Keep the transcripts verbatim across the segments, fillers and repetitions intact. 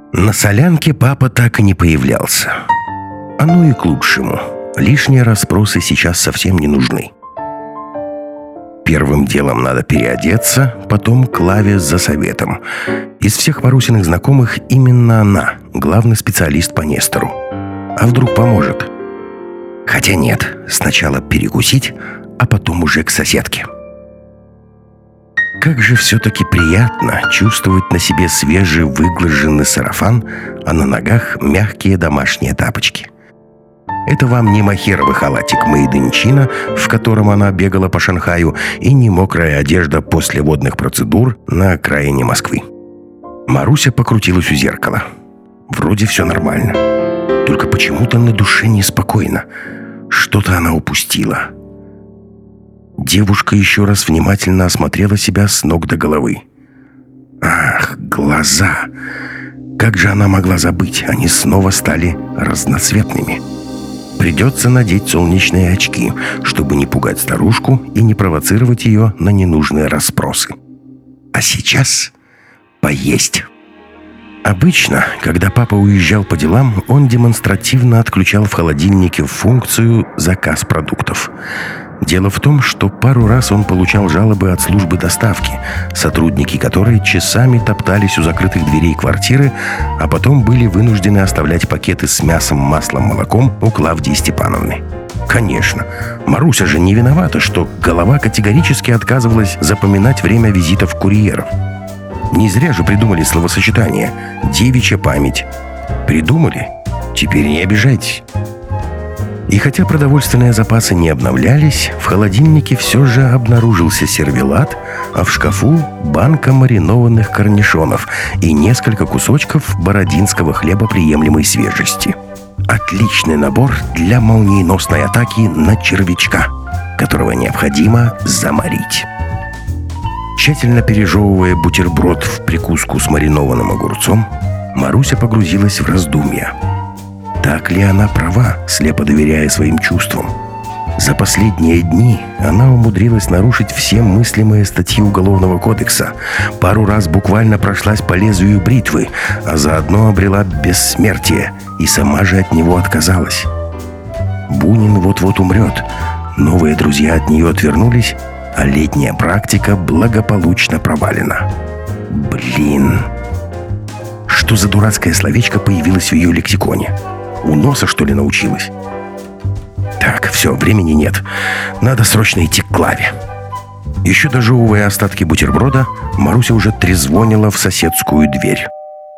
На солянке папа так и не появлялся. Оно и к лучшему. Лишние расспросы сейчас совсем не нужны. Первым делом надо переодеться, потом Клаве за советом. Из всех Марусиных знакомых именно она главный специалист по Нестору. А вдруг поможет? Хотя нет, сначала перекусить, а потом уже к соседке. Как же все-таки приятно чувствовать на себе свежий выглаженный сарафан, а на ногах мягкие домашние тапочки. Это вам не мохеровый халатик Made in China, в котором она бегала по Шанхаю, и не мокрая одежда после водных процедур на окраине Москвы. Маруся покрутилась у зеркала. Вроде все нормально. Только почему-то на душе неспокойно. Что-то она упустила. Девушка еще раз внимательно осмотрела себя с ног до головы. Ах, глаза! Как же она могла забыть? Они снова стали разноцветными. Придется надеть солнечные очки, чтобы не пугать старушку и не провоцировать ее на ненужные расспросы. А сейчас поесть. Обычно, когда папа уезжал по делам, он демонстративно отключал в холодильнике функцию «заказ продуктов». Дело в том, что пару раз он получал жалобы от службы доставки, сотрудники которой часами топтались у закрытых дверей квартиры, а потом были вынуждены оставлять пакеты с мясом, маслом, молоком у Клавдии Степановны. Конечно, Маруся же не виновата, что голова категорически отказывалась запоминать время визитов курьеров. Не зря же придумали словосочетание «девичья память». Придумали? Теперь не обижайтесь. И хотя продовольственные запасы не обновлялись, в холодильнике все же обнаружился сервелат, а в шкафу банка маринованных корнишонов и несколько кусочков бородинского хлеба приемлемой свежести. Отличный набор для молниеносной атаки на червячка, которого необходимо заморить. Тщательно пережевывая бутерброд в прикуску с маринованным огурцом, Маруся погрузилась в раздумья. Так ли она права, слепо доверяя своим чувствам? За последние дни она умудрилась нарушить все мыслимые статьи Уголовного кодекса, пару раз буквально прошлась по лезвию бритвы, а заодно обрела бессмертие и сама же от него отказалась. Бунин вот-вот умрет, новые друзья от нее отвернулись, а летняя практика благополучно провалена. Блин! Что за дурацкое словечко появилось в ее лексиконе? У носа, что ли, научилась? Так, все, времени нет. Надо срочно идти к Клаве. Еще дожевывая остатки бутерброда, Маруся уже трезвонила в соседскую дверь.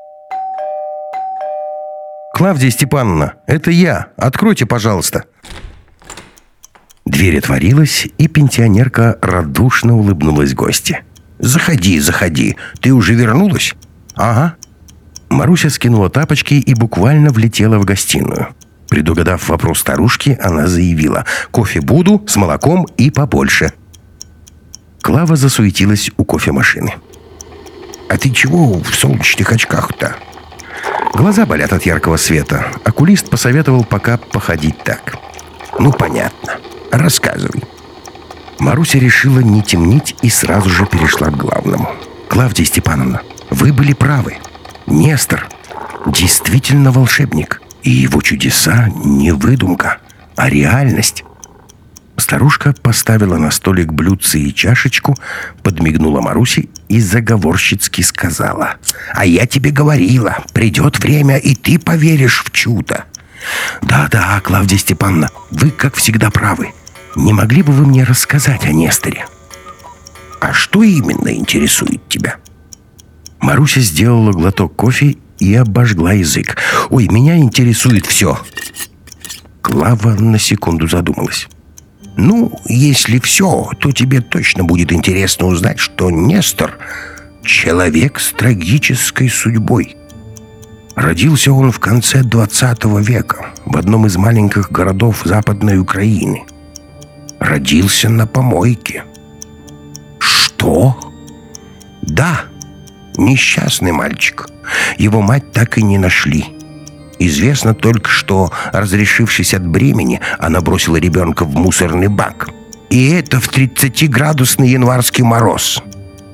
«Клавдия Степановна, это я. Откройте, пожалуйста». Дверь отворилась, и пенсионерка радушно улыбнулась гости. «Заходи, заходи. Ты уже вернулась?» «Ага». Маруся скинула тапочки и буквально влетела в гостиную. Предугадав вопрос старушки, она заявила: «Кофе буду, с молоком и побольше». Клава засуетилась у кофемашины. «А ты чего в солнечных очках-то?» «Глаза болят от яркого света. Окулист посоветовал пока походить так». «Ну, понятно. Рассказывай». Маруся решила не темнить и сразу же перешла к главному. «Клавдия Степановна, вы были правы. Нестор действительно волшебник, и его чудеса не выдумка, а реальность». Старушка поставила на столик блюдце и чашечку, подмигнула Марусе и заговорщицки сказала: «А я тебе говорила, придет время, и ты поверишь в чудо». «Да-да, Клавдия Степановна, вы, как всегда, правы. Не могли бы вы мне рассказать о Несторе?» «А что именно интересует тебя?» Маруся сделала глоток кофе и обожгла язык. «Ой, меня интересует все». Клава на секунду задумалась. «Ну, если все, то тебе точно будет интересно узнать, что Нестор — человек с трагической судьбой. Родился он в конце двадцатого века в одном из маленьких городов Западной Украины. Родился на помойке». «Что?» «Да, несчастный мальчик. Его мать так и не нашли. Известно только, что, разрешившись от бремени, она бросила ребенка в мусорный бак. И это в тридцатиградусный январский мороз.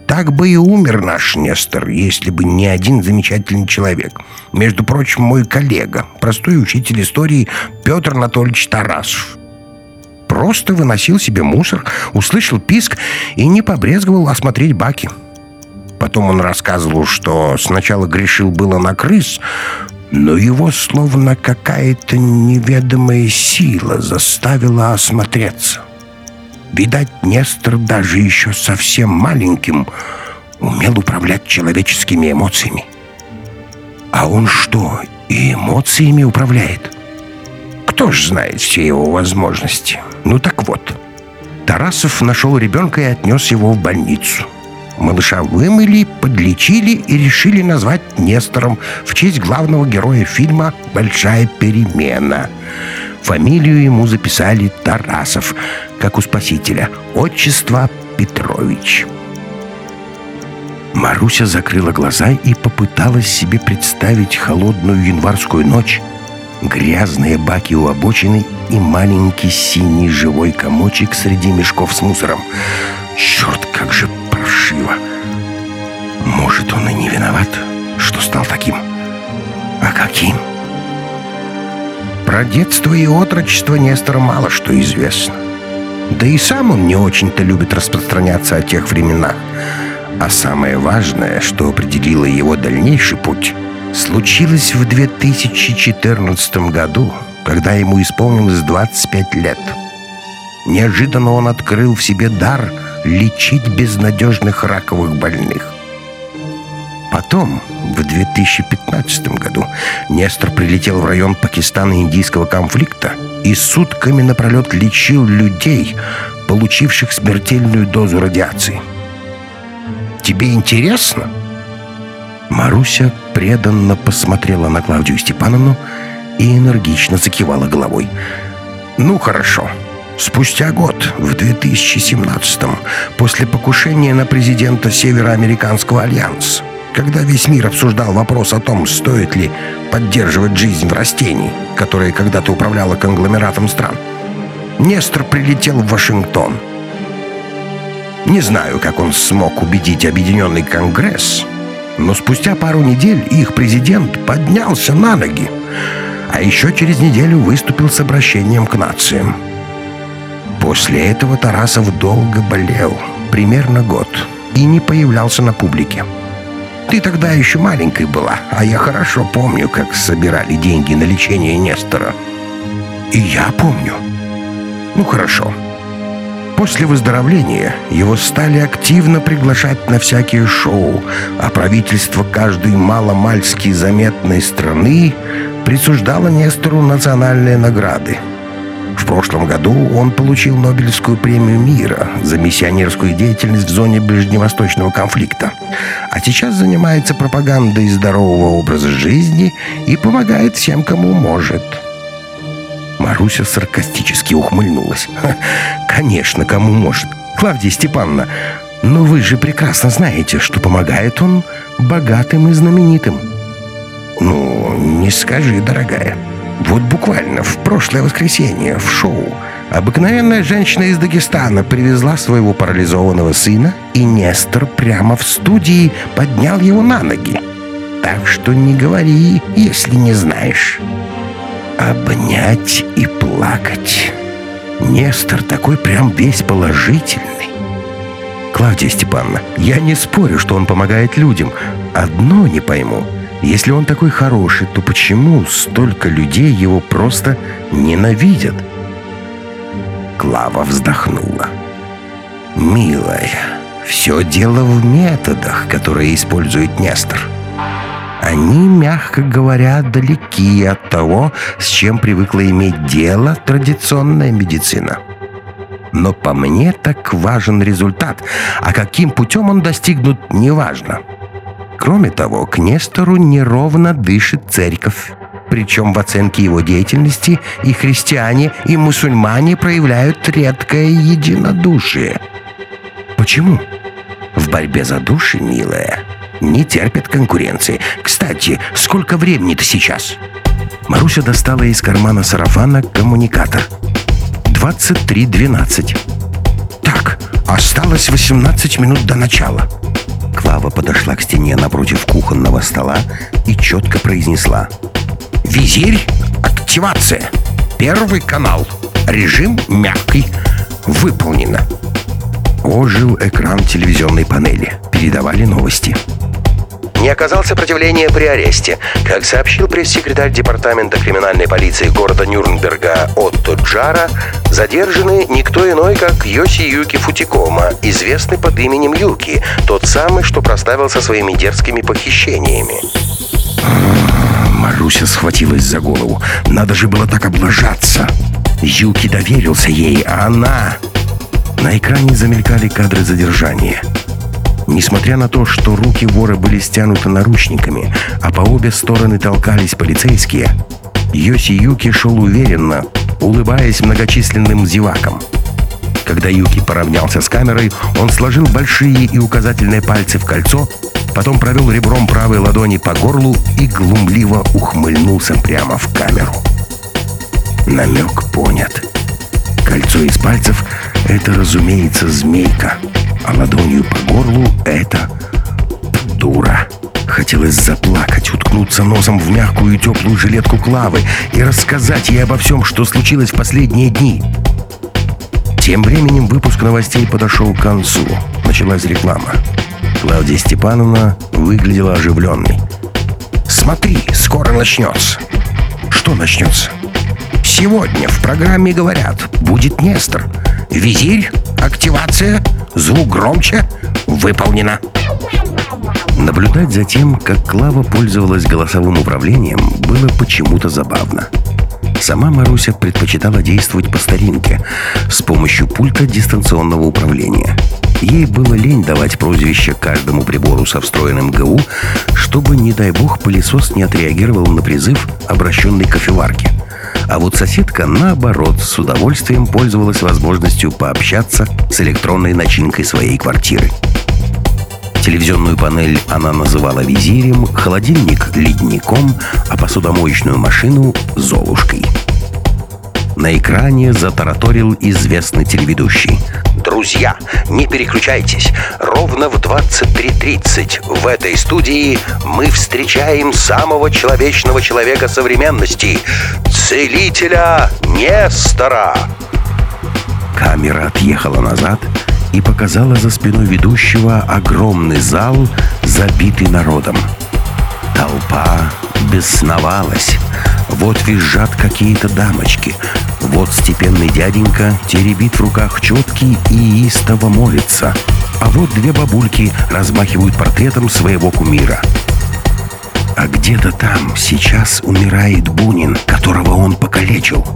Так бы и умер наш Нестор, если бы не один замечательный человек. Между прочим, мой коллега, простой учитель истории Петр Анатольевич Тарасов. Просто выносил себе мусор, услышал писк и не побрезговал осмотреть баки. Потом он рассказывал, что сначала грешил было на крыс, но его словно какая-то неведомая сила заставила осмотреться. Видать, Нестор даже еще совсем маленьким умел управлять человеческими эмоциями. А он что, и эмоциями управляет? Кто ж знает все его возможности? Ну так вот, Тарасов нашел ребенка и отнес его в больницу. Малыша вымыли, подлечили и решили назвать Нестором в честь главного героя фильма «Большая перемена». Фамилию ему записали Тарасов, как у Спасителя. Отчество Петрович. Маруся закрыла глаза и попыталась себе представить холодную январскую ночь, грязные баки у обочины и маленький синий живой комочек среди мешков с мусором. Черт, как же паршиво! Может, он и не виноват, что стал таким? А каким? Про детство и отрочество Нестора мало что известно. Да и сам он не очень-то любит распространяться о тех временах. А самое важное, что определило его дальнейший путь, случилось в две тысячи четырнадцатом году, когда ему исполнилось двадцать пять лет. Неожиданно он открыл в себе дар лечить безнадежных раковых больных. Потом, в две тысячи пятнадцатом году, Нестор прилетел в район Пакистано-индийского конфликта и сутками напролет лечил людей, получивших смертельную дозу радиации. Тебе интересно?» Маруся преданно посмотрела на Клавдию Степановну и энергично закивала головой. «Ну, хорошо. Спустя год, в две тысячи семнадцатом, после покушения на президента Североамериканского альянса, когда весь мир обсуждал вопрос о том, стоит ли поддерживать жизнь в растении, которое когда-то управляло конгломератом стран, Нестор прилетел в Вашингтон. Не знаю, как он смог убедить Объединенный Конгресс, но спустя пару недель их президент поднялся на ноги, а еще через неделю выступил с обращением к нациям. После этого Тарасов долго болел, примерно год, и не появлялся на публике. Ты тогда еще маленькой была, а я хорошо помню, как собирали деньги на лечение Нестора. И я помню. Ну, хорошо. После выздоровления его стали активно приглашать на всякие шоу, а правительство каждой маломальски заметной страны присуждало Нестору национальные награды. В прошлом году он получил Нобелевскую премию мира за миссионерскую деятельность в зоне ближневосточного конфликта. А сейчас занимается пропагандой здорового образа жизни и помогает всем, кому может. Маруся саркастически ухмыльнулась. «Конечно, кому может. Клавдия Степановна, но вы же прекрасно знаете, что помогает он богатым и знаменитым». «Ну, не скажи, дорогая. Вот буквально в прошлое воскресенье в шоу обыкновенная женщина из Дагестана привезла своего парализованного сына, и Нестор прямо в студии поднял его на ноги. Так что не говори, если не знаешь. Обнять и плакать. Нестор такой прям весь положительный. Клавдия Степановна, я не спорю, что он помогает людям. Одно не пойму. Если он такой хороший, то почему столько людей его просто ненавидят?» Клава вздохнула. «Милая, все дело в методах, которые использует Нестор. Они, мягко говоря, далеки от того, с чем привыкла иметь дело традиционная медицина. Но по мне так важен результат, а каким путем он достигнут, неважно. Кроме того, к Нестору неровно дышит церковь. Причем в оценке его деятельности и христиане, и мусульмане проявляют редкое единодушие. Почему? В борьбе за души, милая, не терпят конкуренции. Кстати, сколько времени-то сейчас?» Маруся достала из кармана сарафана коммуникатор. двадцать три двенадцать. «Так, осталось восемнадцать минут до начала. Клава подошла к стене напротив кухонного стола и четко произнесла: «Визирь, активация! Первый канал. Режим мягкий. Выполнено». Ожил экран телевизионной панели. Передавали новости. Не оказал сопротивления при аресте. Как сообщил пресс-секретарь департамента криминальной полиции города Нюрнберга Отто Джара, задержаны никто иной, как Йосиюки Футикома, известный под именем Юки, тот самый, что прославился своими дерзкими похищениями. Маруся схватилась за голову. Надо же было так облажаться. Юки доверился ей, а она... На экране замелькали кадры задержания. Несмотря на то, что руки вора были стянуты наручниками, а по обе стороны толкались полицейские, Йосиюки шел уверенно, улыбаясь многочисленным зевакам. Когда Юки поравнялся с камерой, он сложил большие и указательные пальцы в кольцо, потом провел ребром правой ладони по горлу и глумливо ухмыльнулся прямо в камеру. Намек понят. Кольцо из пальцев — это, разумеется, змейка, а ладонью по горлу — это дура. Хотелось заплакать, уткнуться носом в мягкую и теплую жилетку Клавы и рассказать ей обо всем, что случилось в последние дни. Тем временем выпуск новостей подошел к концу. Началась реклама. Клавдия Степановна выглядела оживленной. «Смотри, скоро начнется». «Что начнется?» «Сегодня в программе говорят, будет Нестор. Визирь, активация, звук громче, выполнено». Наблюдать за тем, как Клава пользовалась голосовым управлением, было почему-то забавно. Сама Маруся предпочитала действовать по старинке, с помощью пульта дистанционного управления. Ей было лень давать прозвище каждому прибору со встроенным ГУ, чтобы, не дай бог, пылесос не отреагировал на призыв, обращенный к кофеварке. А вот соседка, наоборот, с удовольствием пользовалась возможностью пообщаться с электронной начинкой своей квартиры. Телевизионную панель она называла визирем, холодильник — ледником, а посудомоечную машину — Золушкой. На экране затараторил известный телеведущий: «Друзья, не переключайтесь. Ровно в двадцать три тридцать в этой студии мы встречаем самого человечного человека современности — целителя Нестора». Камера отъехала назад и показала за спиной ведущего огромный зал, забитый народом. Толпа бесновалась. Вот визжат какие-то дамочки. Вот степенный дяденька теребит в руках четки и истово молится. А вот две бабульки размахивают портретом своего кумира. А где-то там сейчас умирает Бунин, которого он покалечил.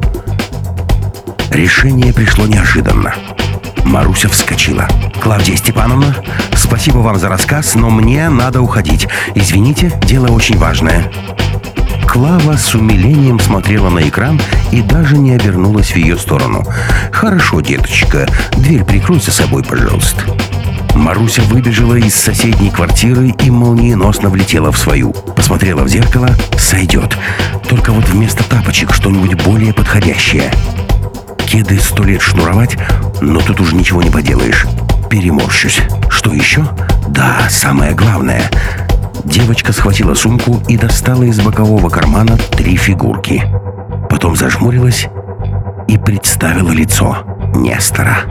Решение пришло неожиданно. Маруся вскочила. «Клавдия Степановна, спасибо вам за рассказ, но мне надо уходить. Извините, дело очень важное». Клава с умилением смотрела на экран и даже не обернулась в ее сторону. «Хорошо, деточка, дверь прикрой за собой, пожалуйста». Маруся выбежала из соседней квартиры и молниеносно влетела в свою. Посмотрела в зеркало — сойдет. Только вот вместо тапочек что-нибудь более подходящее. Кеды сто лет шнуровать, но тут уже ничего не поделаешь. Переморщусь. Что еще? Да, самое главное. Девочка схватила сумку и достала из бокового кармана три фигурки. Потом зажмурилась и представила лицо Нестора.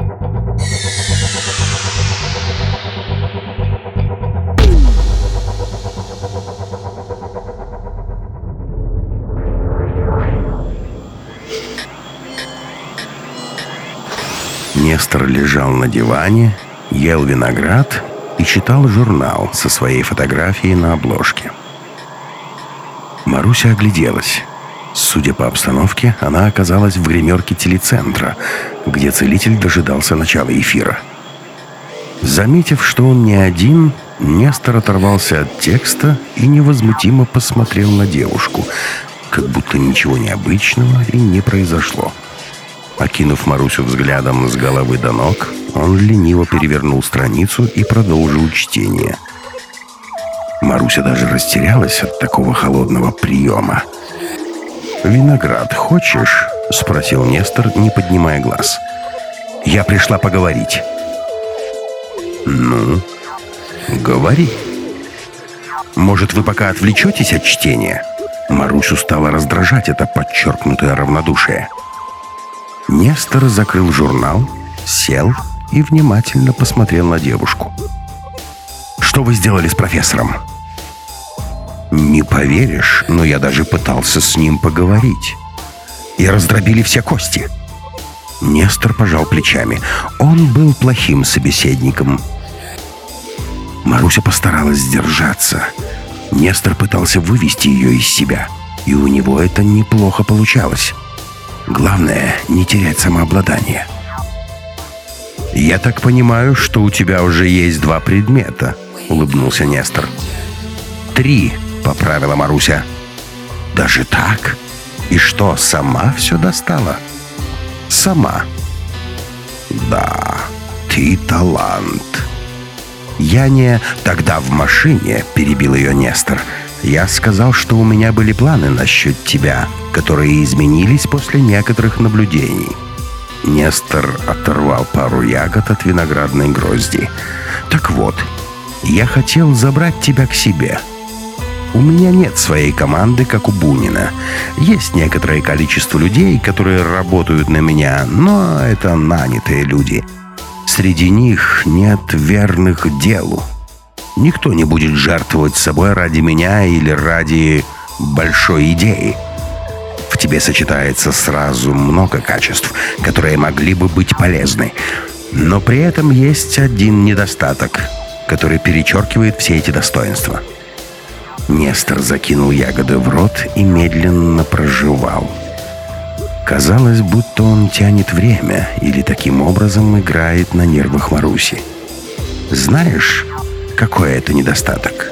Нестор лежал на диване, ел виноград и читал журнал со своей фотографией на обложке. Маруся огляделась. Судя по обстановке, она оказалась в гримерке телецентра, где целитель дожидался начала эфира. Заметив, что он не один, Нестор оторвался от текста и невозмутимо посмотрел на девушку, как будто ничего необычного и не произошло. Окинув Марусю взглядом с головы до ног, он лениво перевернул страницу и продолжил чтение. Маруся даже растерялась от такого холодного приема. «Виноград хочешь?» — спросил Нестор, не поднимая глаз. «Я пришла поговорить». «Ну?» Говори. Может, вы пока отвлечетесь от чтения? Марусю стало раздражать это подчеркнутое равнодушие. Нестор закрыл журнал, сел и внимательно посмотрел на девушку. «Что вы сделали с профессором?» «Не поверишь, но я даже пытался с ним поговорить. И раздробили все кости». Нестор пожал плечами. Он был плохим собеседником. Маруся постаралась сдержаться. Нестор пытался вывести ее из себя, и у него это неплохо получалось. Главное — не терять самообладание. «Я так понимаю, что у тебя уже есть два предмета», — улыбнулся Нестор. «Три», — поправила Маруся. «Даже так? И что, сама все достала?» «Сама». «Да, ты талант». «Я не...» «Тогда в машине», — перебил ее Нестор, «я сказал, что у меня были планы насчет тебя, которые изменились после некоторых наблюдений». Нестор оторвал пару ягод от виноградной грозди. «Так вот, я хотел забрать тебя к себе. У меня нет своей команды, как у Бунина. Есть некоторое количество людей, которые работают на меня, но это нанятые люди. Среди них нет верных делу. Никто не будет жертвовать собой ради меня или ради большой идеи. В тебе сочетается сразу много качеств, которые могли бы быть полезны. Но при этом есть один недостаток, который перечеркивает все эти достоинства». Нестор закинул ягоды в рот и медленно прожевал. Казалось, будто он тянет время или таким образом играет на нервах Маруси. «Знаешь, какой это недостаток?»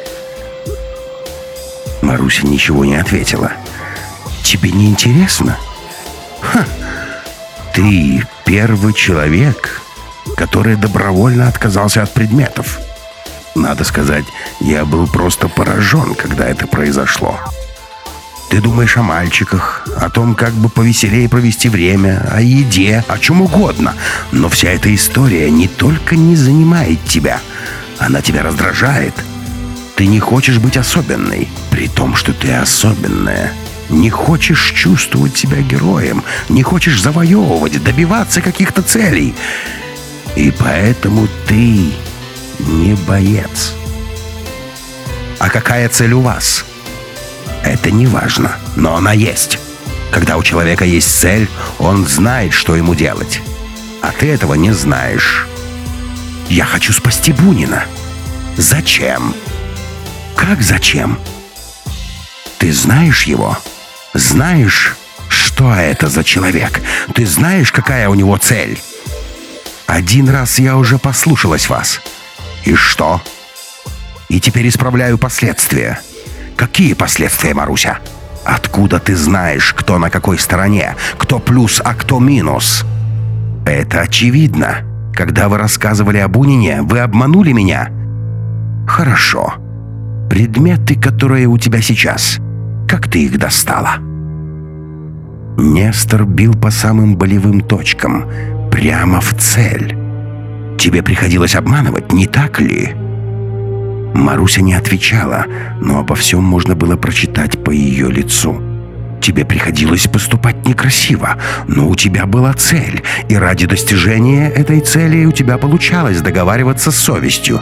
Маруся ничего не ответила. «Тебе не интересно?» «Ха! Ты первый человек, который добровольно отказался от предметов. Надо сказать, я был просто поражен, когда это произошло. Ты думаешь о мальчиках, о том, как бы повеселее провести время, о еде, о чем угодно. Но вся эта история не только не занимает тебя, она тебя раздражает. Ты не хочешь быть особенной, при том, что ты особенная. Не хочешь чувствовать себя героем, не хочешь завоевывать, добиваться каких-то целей. И поэтому ты не боец. А какая цель у вас? Это не важно, но она есть. Когда у человека есть цель, он знает, что ему делать. А ты этого не знаешь. Я хочу спасти Бунина. Зачем? Как зачем? Ты знаешь его? Знаешь, что это за человек? Ты знаешь, какая у него цель? Один раз я уже послушалась вас. И что? И теперь исправляю последствия. Какие последствия, Маруся? Откуда ты знаешь, кто на какой стороне? Кто плюс, а кто минус? Это очевидно. Когда вы рассказывали о Бунине, вы обманули меня. Хорошо. Предметы, которые у тебя сейчас, как ты их достала? Нестор бил по самым болевым точкам, прямо в цель. Тебе приходилось обманывать, не так ли? Маруся не отвечала, но обо всем можно было прочитать по ее лицу. Тебе приходилось поступать некрасиво, но у тебя была цель, и ради достижения этой цели у тебя получалось договариваться с совестью.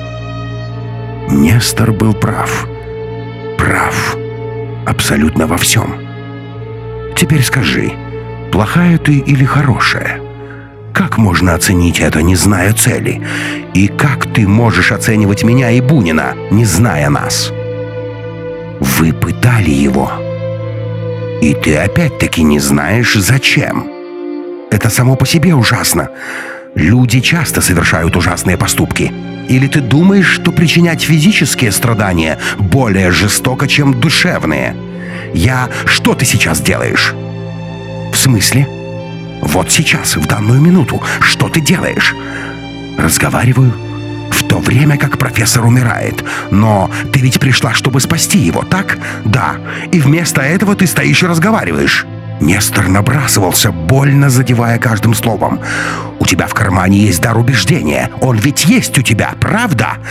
Нестор был прав. Прав. Абсолютно во всем. Теперь скажи, плохая ты или хорошая? Как можно оценить это, не зная цели? И как ты можешь оценивать меня и Бунина, не зная нас? Вы пытали его. И ты опять-таки не знаешь, зачем. Это само по себе ужасно. Люди часто совершают ужасные поступки. Или ты думаешь, что причинять физические страдания более жестоко, чем душевные? Я... Что ты сейчас делаешь? В смысле? Вот сейчас, в данную минуту, что ты делаешь? Разговариваю. В то время как профессор умирает. Но ты ведь пришла, чтобы спасти его, так? Да. И вместо этого ты стоишь и разговариваешь. Нестор набрасывался, больно задевая каждым словом. У тебя в кармане есть дар убеждения. Он ведь есть у тебя, правда?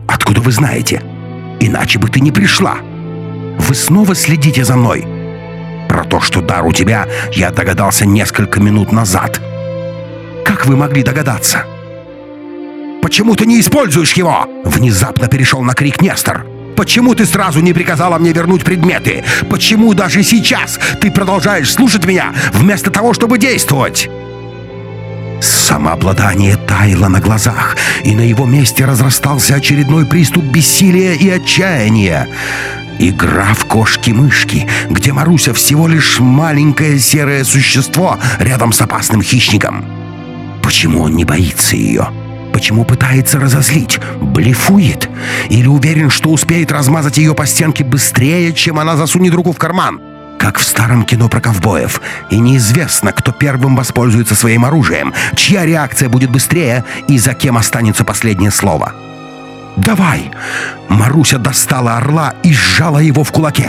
Откуда вы знаете? Иначе бы ты не пришла. Вы снова следите за мной. Про то, что дар у тебя, я догадался несколько минут назад. Как вы могли догадаться? Почему ты не используешь его? Внезапно перешел на крик Нестор. Почему ты сразу не приказала мне вернуть предметы? Почему даже сейчас ты продолжаешь слушать меня, вместо того, чтобы действовать? Самообладание таяло на глазах, и на его месте разрастался очередной приступ бессилия и отчаяния. Игра в кошки-мышки, где Маруся всего лишь маленькое серое существо рядом с опасным хищником. Почему он не боится ее? Почему пытается разозлить? Блефует? Или уверен, что успеет размазать ее по стенке быстрее, чем она засунет руку в карман? Как в старом кино про ковбоев. И неизвестно, кто первым воспользуется своим оружием, чья реакция будет быстрее и за кем останется последнее слово. «Давай!» Маруся достала орла и сжала его в кулаке.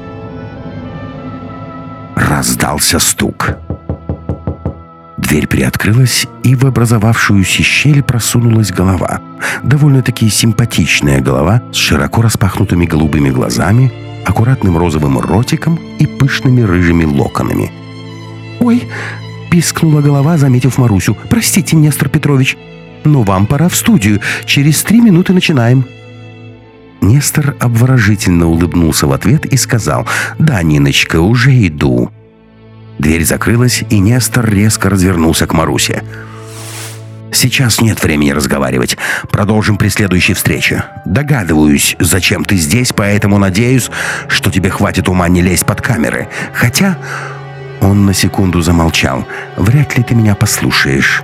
Раздался стук. Дверь приоткрылась, и в образовавшуюся щель просунулась голова. Довольно-таки симпатичная голова с широко распахнутыми голубыми глазами, аккуратным розовым ротиком и пышными рыжими локонами. «Ой!» — пискнула голова, заметив Марусю. «Простите, Нестор Петрович, но вам пора в студию. Через три минуты начинаем». Нестор обворожительно улыбнулся в ответ и сказал: «Да, Ниночка, уже иду». Дверь закрылась, и Нестор резко развернулся к Марусе. «Сейчас нет времени разговаривать. Продолжим при следующей встрече. Догадываюсь, зачем ты здесь, поэтому надеюсь, что тебе хватит ума не лезть под камеры. Хотя...» Он на секунду замолчал. «Вряд ли ты меня послушаешь».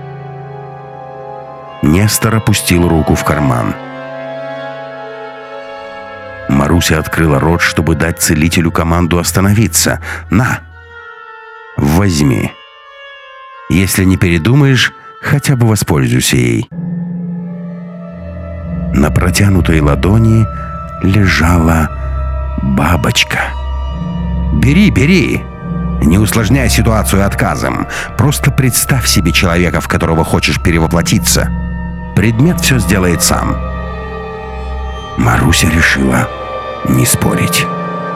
Нестор опустил руку в карман. Маруся открыла рот, чтобы дать целителю команду остановиться. «На! Возьми. Если не передумаешь, хотя бы воспользуйся ей». На протянутой ладони лежала бабочка. «Бери, бери! Не усложняй ситуацию отказом. Просто представь себе человека, в которого хочешь перевоплотиться. Предмет все сделает сам». Маруся решила не спорить.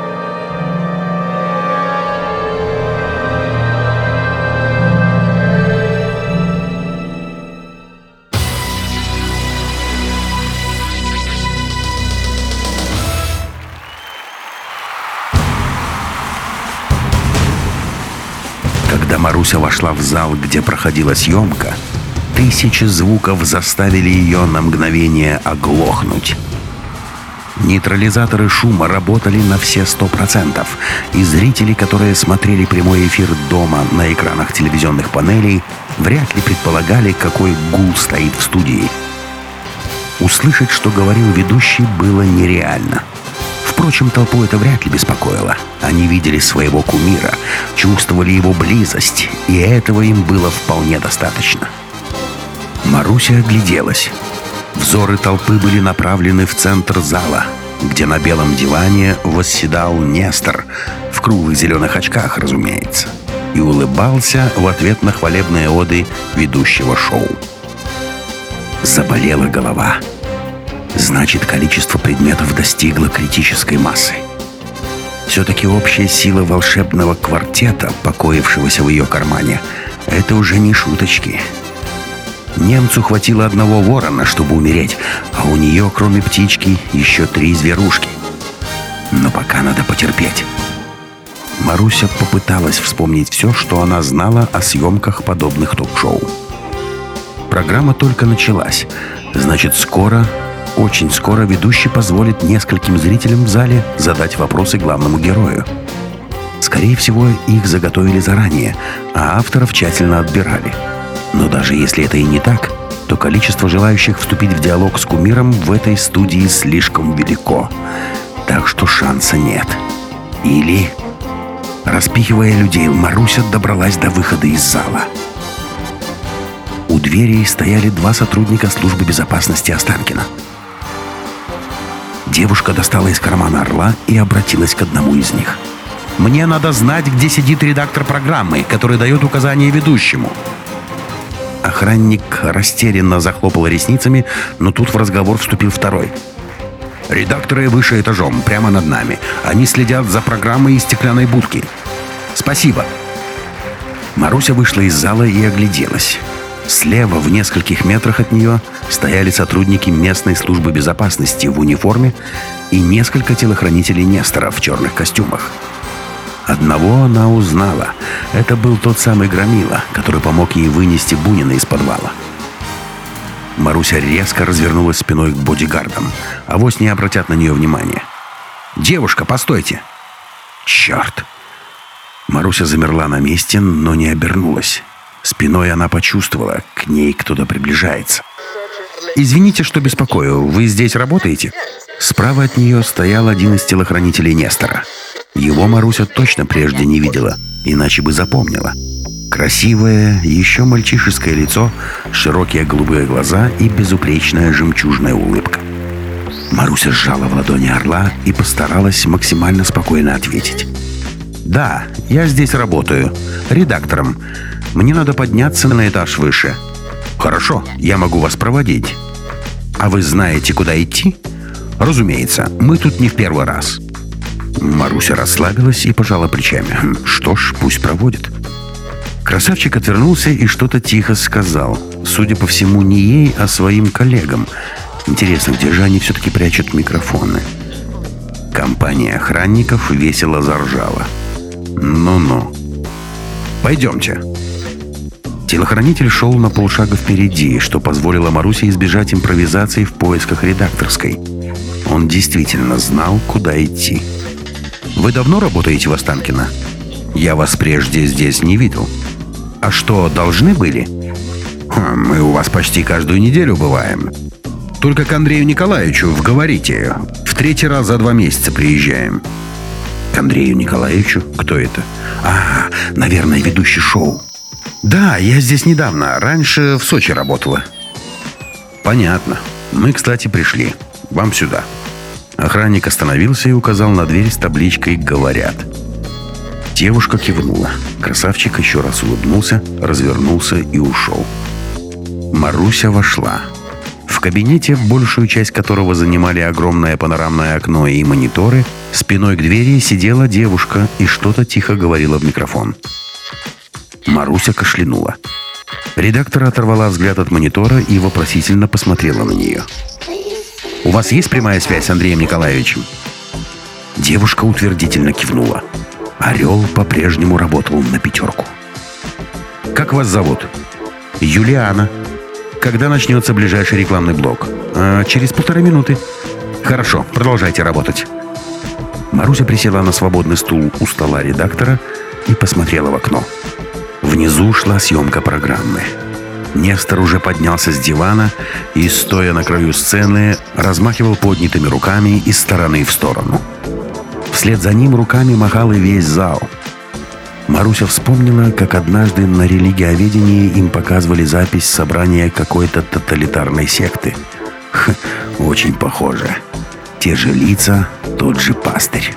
Когда Маруся вошла в зал, где проходила съемка, тысячи звуков заставили ее на мгновение оглохнуть. Нейтрализаторы шума работали на все сто процентов, и зрители, которые смотрели прямой эфир дома на экранах телевизионных панелей, вряд ли предполагали, какой гул стоит в студии. Услышать, что говорил ведущий, было нереально. Впрочем, толпу это вряд ли беспокоило. Они видели своего кумира, чувствовали его близость, и этого им было вполне достаточно. Маруся огляделась. Взоры толпы были направлены в центр зала, где на белом диване восседал Нестор, в круглых зеленых очках, разумеется, и улыбался в ответ на хвалебные оды ведущего шоу. Заболела голова. Значит, количество предметов достигло критической массы. Все-таки общая сила волшебного квартета, покоившегося в ее кармане, это уже не шуточки. Немцу хватило одного ворона, чтобы умереть, а у нее, кроме птички, еще три зверушки. Но пока надо потерпеть. Маруся попыталась вспомнить все, что она знала о съемках подобных ток-шоу. Программа только началась. Значит, скоро, очень скоро ведущий позволит нескольким зрителям в зале задать вопросы главному герою. Скорее всего, их заготовили заранее, а авторов тщательно отбирали. Но даже если это и не так, то количество желающих вступить в диалог с кумиром в этой студии слишком велико. Так что шанса нет. Или... Распихивая людей, Маруся добралась до выхода из зала. У дверей стояли два сотрудника службы безопасности Останкина. Девушка достала из кармана орла и обратилась к одному из них. «Мне надо знать, где сидит редактор программы, который дает указания ведущему». Охранник растерянно захлопал ресницами, но тут в разговор вступил второй. Редакторы выше этажом, прямо над нами. Они следят за программой из стеклянной будки. Спасибо. Маруся вышла из зала и огляделась. Слева, в нескольких метрах от нее, стояли сотрудники местной службы безопасности в униформе и несколько телохранителей Нестора в черных костюмах. Одного она узнала. Это был тот самый Громила, который помог ей вынести Бунина из подвала. Маруся резко развернулась спиной к бодигардам. Авось не обратят на нее внимания. «Девушка, постойте!» «Черт!» Маруся замерла на месте, но не обернулась. Спиной она почувствовала, к ней кто-то приближается. «Извините, что беспокою. Вы здесь работаете?» Справа от нее стоял один из телохранителей Нестора. Его Маруся точно прежде не видела, иначе бы запомнила. Красивое, еще мальчишеское лицо, широкие голубые глаза и безупречная жемчужная улыбка. Маруся сжала в ладони орла и постаралась максимально спокойно ответить. «Да, я здесь работаю. Редактором. Мне надо подняться на этаж выше». «Хорошо, я могу вас проводить». «А вы знаете, куда идти?» «Разумеется, мы тут не в первый раз». Маруся расслабилась и пожала плечами. «Что ж, пусть проводит». Красавчик отвернулся и что-то тихо сказал. Судя по всему, не ей, а своим коллегам. Интересно, где же они все-таки прячут микрофоны? Компания охранников весело заржала. «Ну-ну. Пойдемте». Телохранитель шел на полшага впереди, что позволило Марусе избежать импровизации в поисках редакторской. Он действительно знал, куда идти. «Вы давно работаете в Останкино? Я вас прежде здесь не видел. А что, должны были?» «Мы у вас почти каждую неделю бываем. Только к Андрею Николаевичу в «Говорите». В третий раз за два месяца приезжаем». «К Андрею Николаевичу? Кто это?» «А, наверное, ведущий шоу». «Да, я здесь недавно. Раньше в Сочи работала». «Понятно. Мы, кстати, пришли. Вам сюда». Охранник остановился и указал на дверь с табличкой «Говорят». Девушка кивнула. Красавчик еще раз улыбнулся, развернулся и ушел. Маруся вошла. В кабинете, большую часть которого занимали огромное панорамное окно и мониторы, спиной к двери сидела девушка и что-то тихо говорила в микрофон. Маруся кашлянула. Редактор оторвала взгляд от монитора и вопросительно посмотрела на нее. «У вас есть прямая связь с Андреем Николаевичем?» Девушка утвердительно кивнула. Орел по-прежнему работал на пятерку. «Как вас зовут?» «Юлиана». «Когда начнется ближайший рекламный блок?» а, «Через полторы минуты». «Хорошо, продолжайте работать». Маруся присела на свободный стул у стола редактора и посмотрела в окно. Внизу шла съемка программы. Нестор уже поднялся с дивана и, стоя на краю сцены, размахивал поднятыми руками из стороны в сторону. Вслед за ним руками махал и весь зал. Маруся вспомнила, как однажды на религиоведении им показывали запись собрания какой-то тоталитарной секты. Х, очень похоже. Те же лица, тот же пастырь.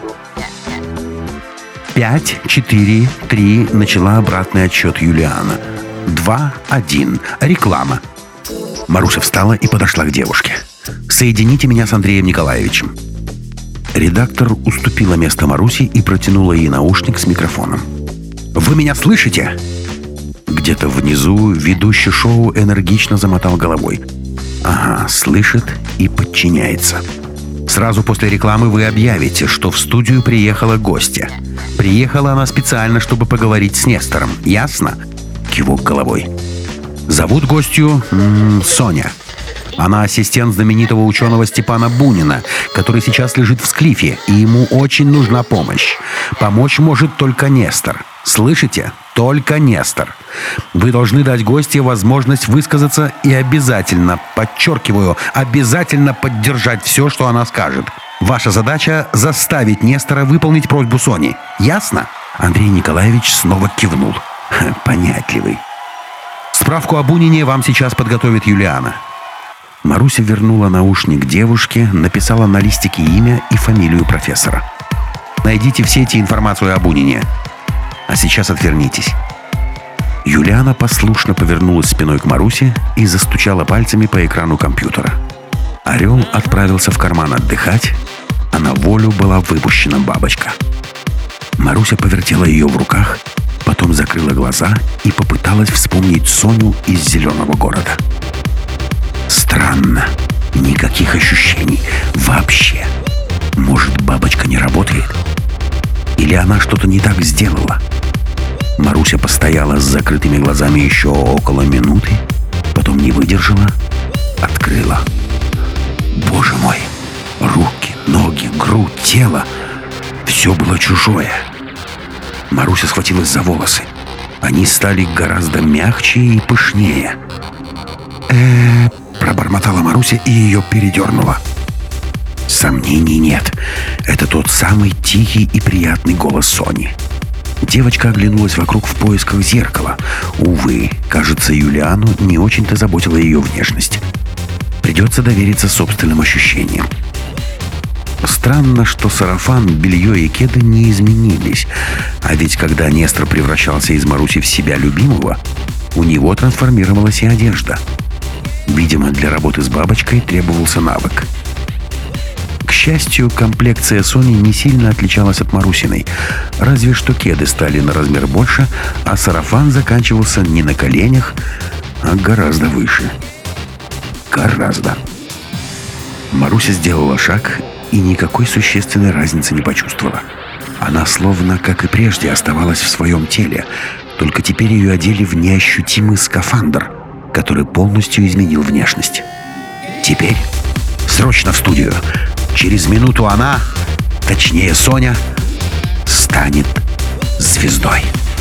«Пять, четыре, три», — начала обратный отсчет Юлиана. «Два, один. Реклама». Маруся встала и подошла к девушке. «Соедините меня с Андреем Николаевичем». Редактор уступила место Маруси и протянула ей наушник с микрофоном. «Вы меня слышите?» Где-то внизу ведущий шоу энергично замотал головой. «Ага, слышит и подчиняется». «Сразу после рекламы вы объявите, что в студию приехала гостья. Приехала она специально, чтобы поговорить с Нестором. Ясно?» Кивок головой. «Зовут гостью м-м, Соня. Она ассистент знаменитого ученого Степана Бунина, который сейчас лежит в Склифе, и ему очень нужна помощь. Помочь может только Нестор. Слышите? Только Нестор. Вы должны дать гостье возможность высказаться и обязательно, подчеркиваю, обязательно поддержать все, что она скажет. Ваша задача — заставить Нестора выполнить просьбу Сони. Ясно?» Андрей Николаевич снова кивнул. Ха, понятливый. «Справку о Бунине вам сейчас подготовит Юлиана». Маруся вернула наушник девушке, написала на листике имя и фамилию профессора. «Найдите в сети информацию о Бунине. А сейчас отвернитесь». Юлиана послушно повернулась спиной к Марусе и застучала пальцами по экрану компьютера. Орел отправился в карман отдыхать, а на волю была выпущена бабочка. Маруся повертела ее в руках, потом закрыла глаза и попыталась вспомнить Соню из «Зеленого города». Странно. Никаких ощущений. Вообще. Может, бабочка не работает? Или она что-то не так сделала? Маруся постояла с закрытыми глазами еще около минуты, потом не выдержала, открыла. Боже мой! Руки, ноги, грудь, тело — все было чужое. Маруся схватилась за волосы. Они стали гораздо мягче и пышнее. э пробормотала Маруся и ее передернуло. Сомнений нет. Это тот самый тихий и приятный голос Сони. Девочка оглянулась вокруг в поисках зеркала. Увы, кажется, Юлиану не очень-то заботила ее внешность. Придется довериться собственным ощущениям. Странно, что сарафан, белье и кеды не изменились. А ведь когда Нестор превращался из Маруси в себя любимого, у него трансформировалась и одежда. Видимо, для работы с бабочкой требовался навык. К счастью, комплекция Сони не сильно отличалась от Марусиной, разве что кеды стали на размер больше, а сарафан заканчивался не на коленях, а гораздо выше. Гораздо. Маруся сделала шаг и никакой существенной разницы не почувствовала. Она словно, как и прежде, оставалась в своем теле, только теперь ее одели в неощутимый скафандр, который полностью изменил внешность. Теперь срочно в студию. Через минуту она, точнее Соня, станет звездой.